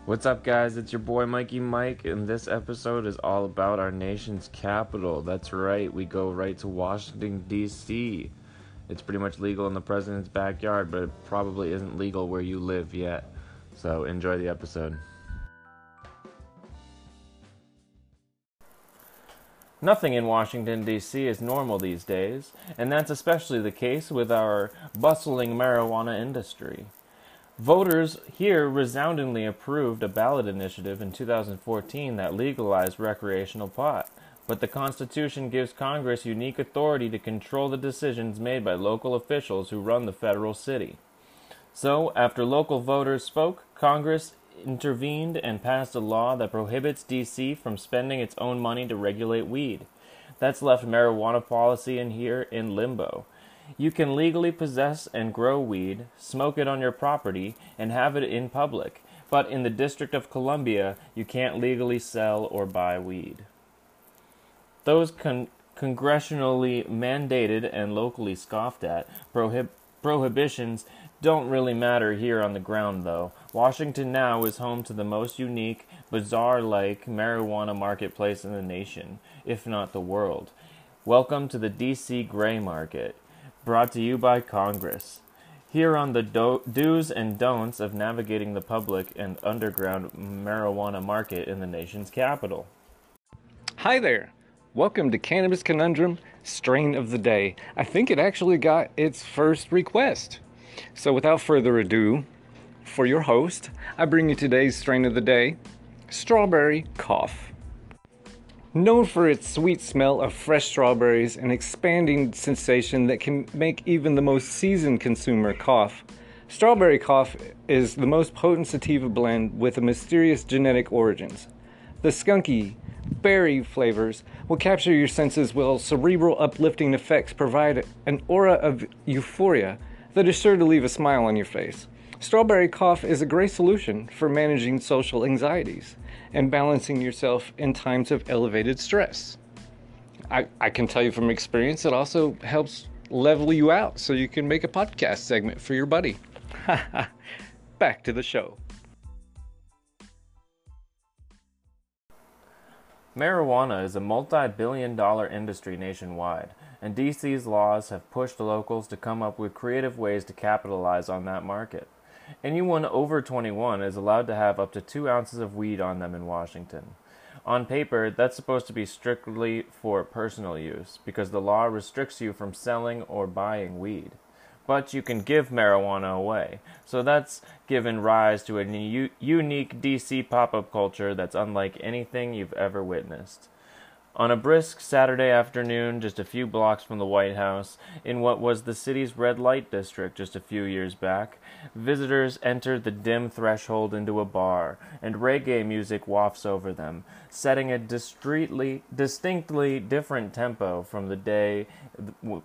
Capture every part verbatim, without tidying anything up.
What's up, guys? It's your boy Mikey Mike, and this episode is all about our nation's capital. That's right, we go right to Washington, D C It's pretty much legal in the president's backyard, but it probably isn't legal where you live yet. So enjoy the episode. Nothing in Washington, D C is normal these days, and that's especially the case with our bustling marijuana industry. Voters here resoundingly approved a ballot initiative in two thousand fourteen that legalized recreational pot, but the Constitution gives Congress unique authority to control the decisions made by local officials who run the federal city. So, after local voters spoke, Congress intervened and passed a law that prohibits D C from spending its own money to regulate weed. That's left marijuana policy in here in limbo. You can legally possess and grow weed, smoke it on your property, and have it in public, but in the District of Columbia, you can't legally sell or buy weed. Those con- congressionally mandated and locally scoffed at prohib- prohibitions don't really matter here on the ground, though. Washington now is home to the most unique, bazaar-like marijuana marketplace in the nation, if not the world. Welcome to the D C Gray Market. Brought to you by Congress. Here on the do- do's and don'ts of navigating the public and underground marijuana market in the nation's capital. Hi there. Welcome to Cannabis Conundrum Strain of the Day. I think it actually got its first request. So without further ado, for your host, I bring you today's strain of the day, Strawberry Cough. Known for its sweet smell of fresh strawberries and expanding sensation that can make even the most seasoned consumer cough, Strawberry Cough is the most potent sativa blend with a mysterious genetic origins. The skunky, berry flavors will capture your senses while cerebral uplifting effects provide an aura of euphoria that is sure to leave a smile on your face. Strawberry Cough is a great solution for managing social anxieties and balancing yourself in times of elevated stress. I, I can tell you from experience, it also helps level you out so you can make a podcast segment for your buddy. Back to the show. Marijuana is a multi-billion dollar industry nationwide, and D C's laws have pushed locals to come up with creative ways to capitalize on that market. Anyone over twenty-one is allowed to have up to two ounces of weed on them in Washington. On paper, that's supposed to be strictly for personal use, because the law restricts you from selling or buying weed. But you can give marijuana away, so that's given rise to a u- unique D C pop-up culture that's unlike anything you've ever witnessed. On a brisk Saturday afternoon, just a few blocks from the White House, in what was the city's red light district just a few years back, visitors entered the dim threshold into a bar, and reggae music wafts over them, setting a discreetly, distinctly different tempo from the day w-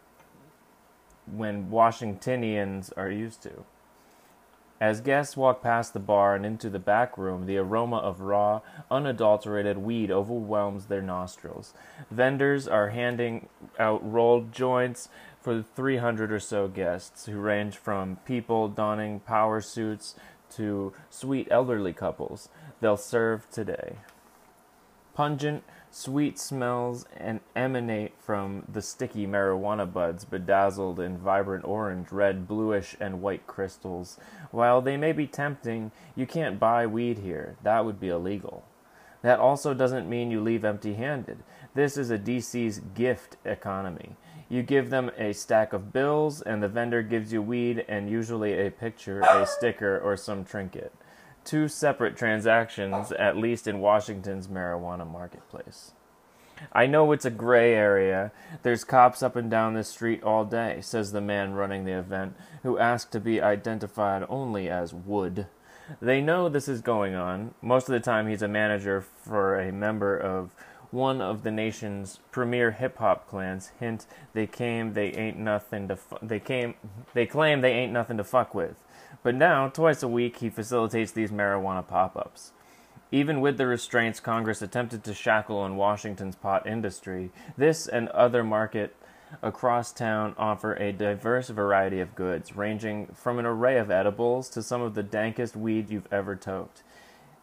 when Washingtonians are used to. As guests walk past the bar and into the back room, the aroma of raw, unadulterated weed overwhelms their nostrils. Vendors are handing out rolled joints for the three hundred or so guests, who range from people donning power suits to sweet elderly couples they'll serve today. Pungent, sweet smells and emanate from the sticky marijuana buds bedazzled in vibrant orange, red, bluish, and white crystals. While they may be tempting, you can't buy weed here. That would be illegal. That also doesn't mean you leave empty-handed. This is a D C's gift economy. You give them a stack of bills, and the vendor gives you weed and usually a picture, a sticker, or some trinket. Two separate transactions, at least in Washington's marijuana marketplace. I know it's a gray area. There's cops up and down the street all day, says the man running the event, who asked to be identified only as Wood. They know this is going on. Most of the time he's a manager for a member of one of the nation's premier hip-hop clans. Hint, they came, they ain't nothing to fu- they came, they claim they ain't nothing to fuck with. But now, twice a week, he facilitates these marijuana pop-ups. Even with the restraints Congress attempted to shackle in Washington's pot industry, this and other market across town offer a diverse variety of goods, ranging from an array of edibles to some of the dankest weed you've ever toked.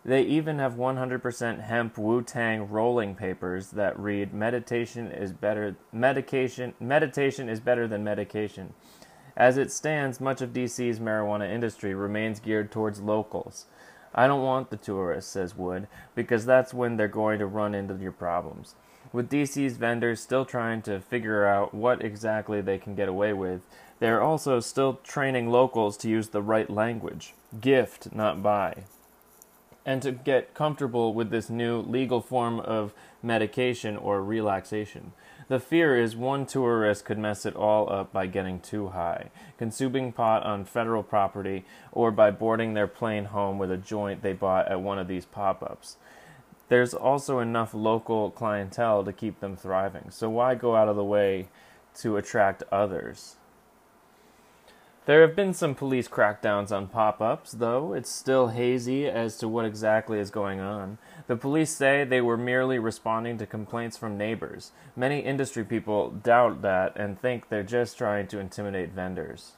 They even have one hundred percent hemp Wu-Tang rolling papers that read meditation is better medication meditation is better than medication. As it stands, much of D C's marijuana industry remains geared towards locals. I don't want the tourists, says Wood, because that's when they're going to run into your problems. With D C's vendors still trying to figure out what exactly they can get away with, they're also still training locals to use the right language. Gift, not buy. And to get comfortable with this new legal form of medication or relaxation. The fear is one tourist could mess it all up by getting too high, consuming pot on federal property, or by boarding their plane home with a joint they bought at one of these pop-ups. There's also enough local clientele to keep them thriving, so why go out of the way to attract others? There have been some police crackdowns on pop-ups, though it's still hazy as to what exactly is going on. The police say they were merely responding to complaints from neighbors. Many industry people doubt that and think they're just trying to intimidate vendors.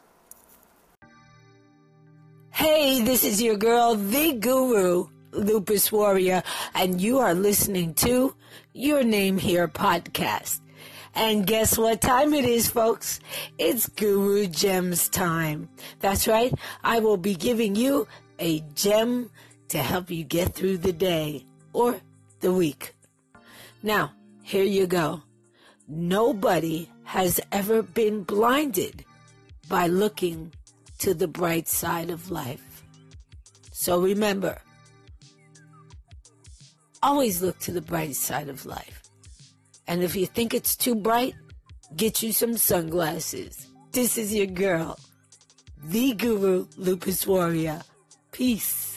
Hey, this is your girl, the Guru, Lupus Warrior, and you are listening to Your Name Here podcast. And guess what time it is, folks? It's Guru Gems time. That's right. I will be giving you a gem to help you get through the day or the week. Now, here you go. Nobody has ever been blinded by looking to the bright side of life. So remember, always look to the bright side of life. And if you think it's too bright, get you some sunglasses. This is your girl, the Guru Lupus Warrior. Peace.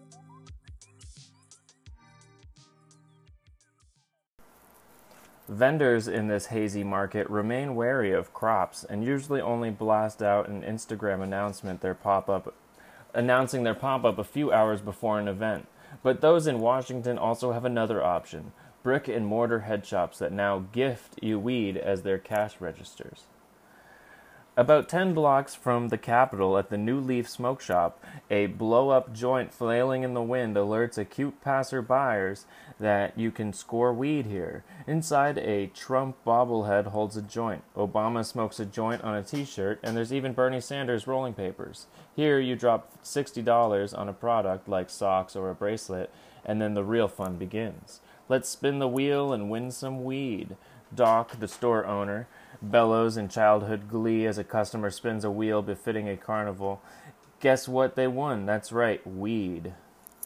Vendors in this hazy market remain wary of crops and usually only blast out an Instagram announcement their pop-up, announcing their pop-up a few hours before an event. But those in Washington also have another option. Brick and mortar head shops that now gift you weed as their cash registers. About ten blocks from the Capitol at the New Leaf Smoke Shop, a blow-up joint flailing in the wind alerts acute passerbyers that you can score weed here. Inside, a Trump bobblehead holds a joint. Obama smokes a joint on a t-shirt, and there's even Bernie Sanders rolling papers. Here, you drop sixty dollars on a product like socks or a bracelet, and then the real fun begins. Let's spin the wheel and win some weed. Doc, the store owner, bellows in childhood glee as a customer spins a wheel befitting a carnival. Guess what they won? That's right, weed.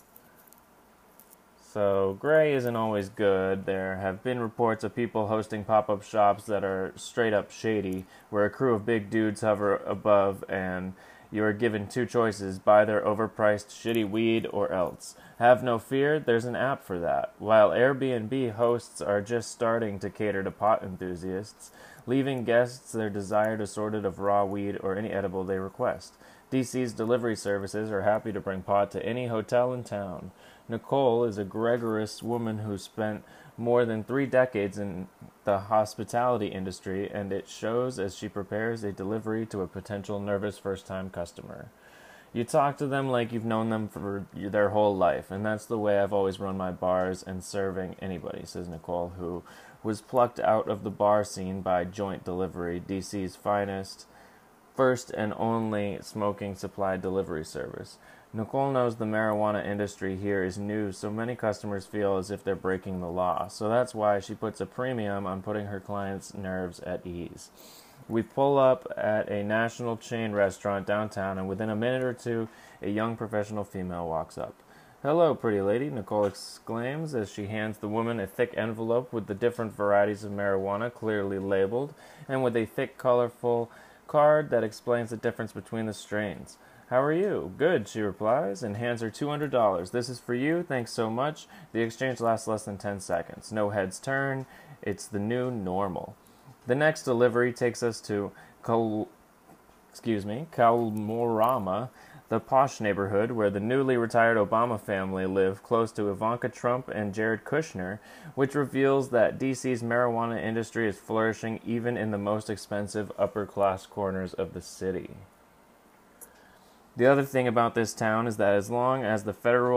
So, gray isn't always good. There have been reports of people hosting pop-up shops that are straight up shady, where a crew of big dudes hover above and you are given two choices: buy their overpriced shitty weed or else. Have no fear, there's an app for that. While Airbnb hosts are just starting to cater to pot enthusiasts, leaving guests their desired assorted of raw weed or any edible they request. D C's delivery services are happy to bring pot to any hotel in town. Nicole is a gregarious woman who spent more than three decades in the hospitality industry, and it shows as she prepares a delivery to a potential nervous first-time customer. You talk to them like you've known them for their whole life, and that's the way I've always run my bars and serving anybody, says Nicole, who was plucked out of the bar scene by Joint Delivery, D C's finest, first and only smoking supply delivery service. Nicole knows the marijuana industry here is new, so many customers feel as if they're breaking the law. So that's why she puts a premium on putting her clients' nerves at ease. We pull up at a national chain restaurant downtown, and within a minute or two, a young professional female walks up. "Hello, pretty lady," Nicole exclaims as she hands the woman a thick envelope with the different varieties of marijuana clearly labeled, and with a thick, colorful card that explains the difference between the strains. "How are you?" "Good," she replies, and hands her two hundred dollars. "This is for you. Thanks so much." The exchange lasts less than ten seconds. No heads turn. It's the new normal. The next delivery takes us to Kal- excuse me, Kalmorama, the posh neighborhood where the newly retired Obama family live, close to Ivanka Trump and Jared Kushner, which reveals that D C's marijuana industry is flourishing even in the most expensive upper-class corners of the city. The other thing about this town is that as long as the federal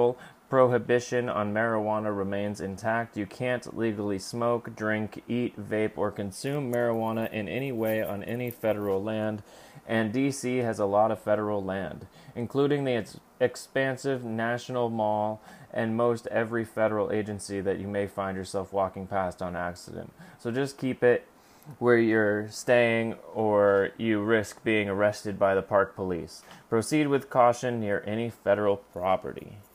prohibition on marijuana remains intact. You can't legally smoke, drink, eat, vape, or consume marijuana in any way on any federal land, and D C has a lot of federal land, including the ex- expansive National Mall and most every federal agency that you may find yourself walking past on accident. So just keep it where you're staying or you risk being arrested by the park police. Proceed with caution near any federal property.